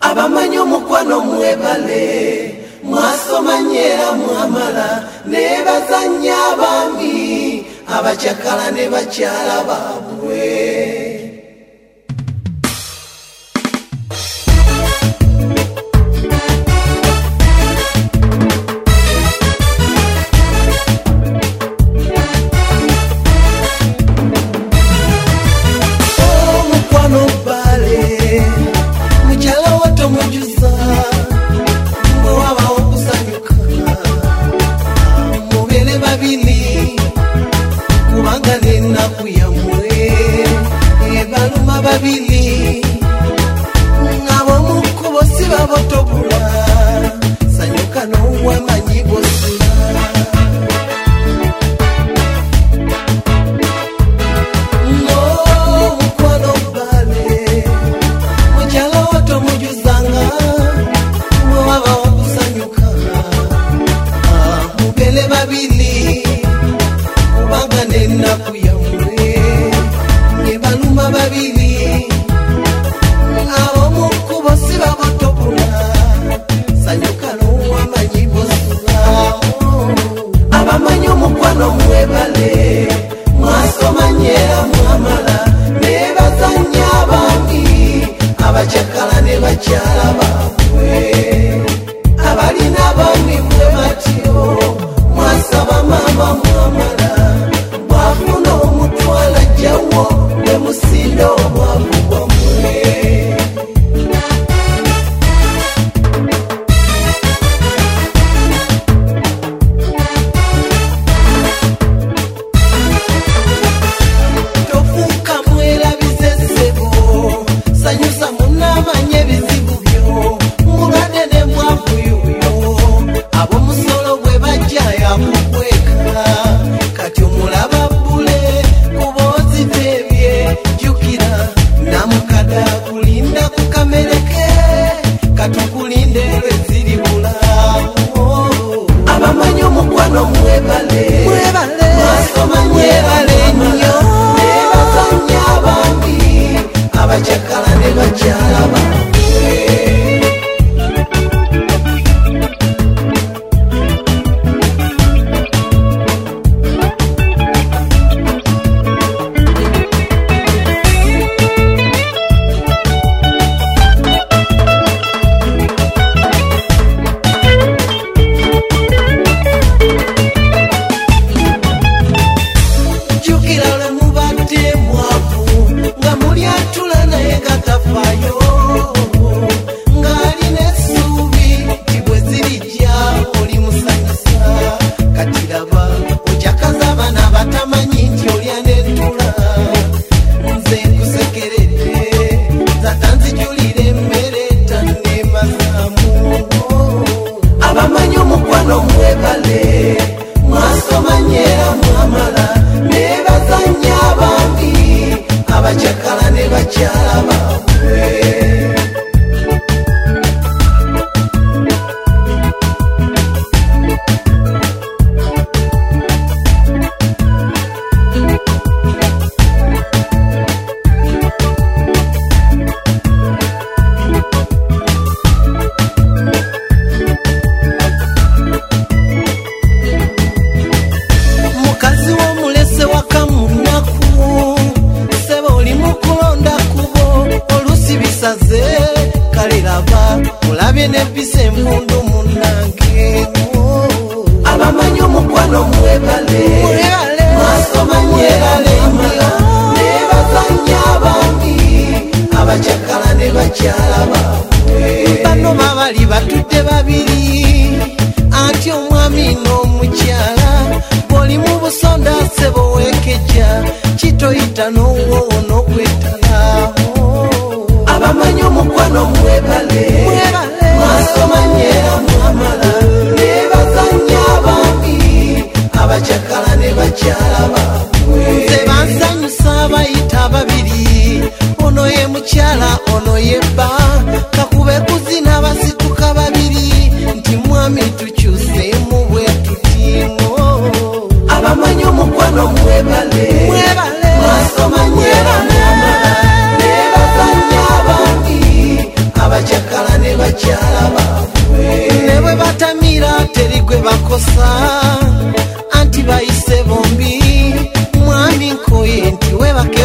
abamanyi omukwano mwebale mwasomanyera mwamala ne bazanya abaami abakyakala ne bakyala baabwe. Babili ngabo mukubo siba botobula sanyuka no wamanyi bosula no mukwano bale mujala wato mujuzanga mwaba wakusanyuka mubele babili kubanga nena kuyamwe ngebaluma babili abamanyi omukwano mwebale mwasomanyera mwamala ne bazanya abaami abakyakala ne bakyala baabwe. Abalina abaami mwe batyo mwasaba maama mwamala bwafuna omutwala jjawo ne musinda obwavu bwammwe. Abamanyi omukwano mwebale mwasomanyera nnyo ne bazanya abaami abakyakala ne bakyala baabwe. Abamanyi omukwano mwebale mwasomanyera mwamala ne bazanya abaami abakyakala ne bakyala baabwe. Mulabye nebise empundu munange. Abamanyi omukwano mwebale mwasomanyera nnyo ne bazanya abaami abakyakala ne bakyala baabwe. Bano babali batudde babiri anti omwami n'omukyala bw'oli mu busonda ssebo weekejja kitoyita n'owoowo n'okwetala. Abamanyi omukwano mwebale mwasomanyera mwamala ne bazanya abaami abakyakala ne bakyala baabwe. Nze bansanyusa bayita babiri ono ye mukyala ono ye bba kakube kuzina basituka babiri nti mwami tukyuseemu bwe tutimo. Abamanyi omukwano mwebale mwasomanyera mwamala ne bazanya abaami abakyakala abakyakala ne bakyala baabwe ne bwe batamira teri gwe bakosa anti bayise bombi mwami nkoye nti webake